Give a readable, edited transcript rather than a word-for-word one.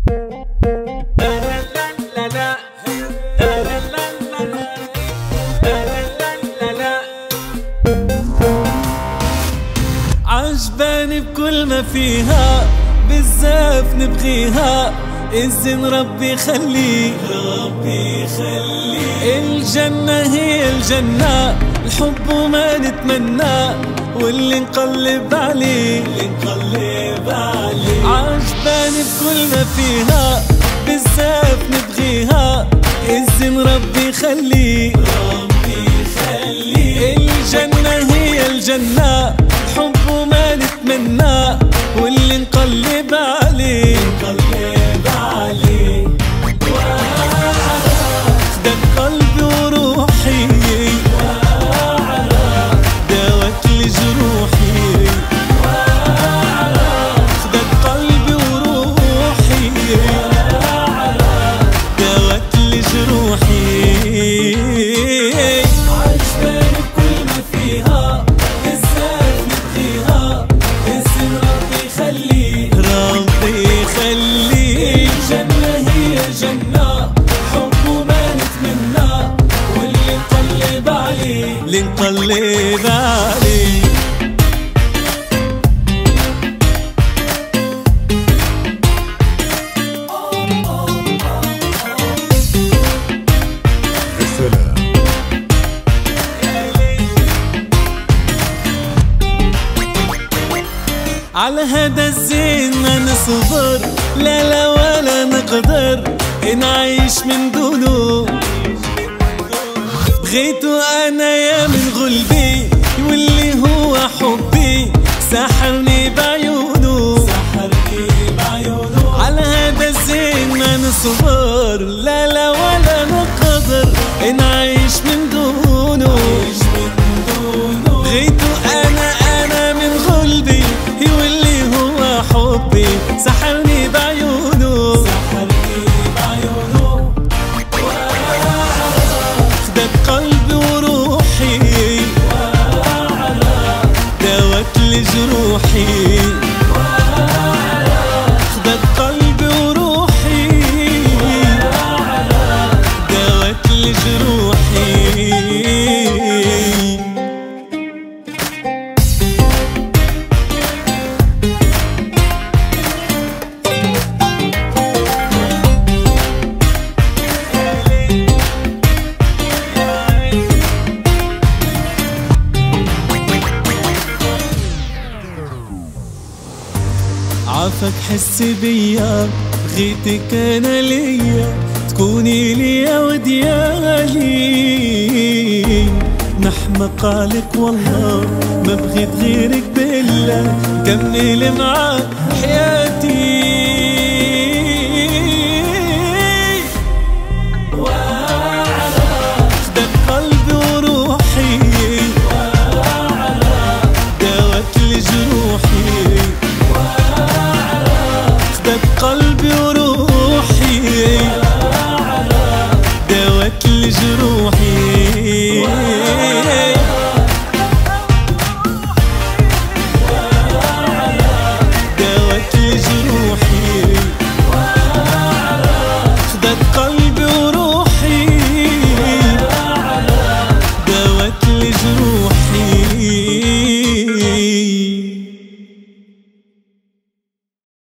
عجباني بكل ما فيها، بالزاف نبغيها، الزين ربي خليه، ربي خليه. الجنة هي الجنة، الحب وما نتمنى، واللي نقلب عليه، اللي نقلب عليه. عجباني بكل ما فيها، بالزاف نبغيها، الزين ربي خليه، ربي خليه. الجنة هي الجنة، الحب وما نتمنى، واللي نقلب عليه، نقلب عليه. خدك قلبي وروحي، داوت لجروحي. خدك قلبي وروحي، داوت لجروحي. عجباني بكل ما فيها، بالزاف نبغيها، الزين ربي خليه، ربي خليه. الجنة هي جنة، حب وما نتمنى، واللي نقلب عليه، اللي نقلب عليه. على هذا الزين ما نصبر، لا لا ولا نقدر نعيش من دونه. بغيته انا يا من غلبي، واللي هو حبي سحرني بعيونه، سحرني بعيونه. على هذا الزين ما نصبر، لا لا ولا نقدر نعيش من دونه. بغيته انا من غلبي، واللي هو حبي سحرني بعيونه، سحرني بعيونه. خدك قلبي وروحي، داوت لجروحي. خدك قلبي وروحي، داوت لجروحي. عافاك حسي بيا، بغيتك انا ليا، تكوني ليا وديالي. نحمق عليك والله، ما بغيت غيرك بالله، كمل معاك حياتي. خدك قلبي وروحي، داوت لجروحي. خدك قلبي وروحي.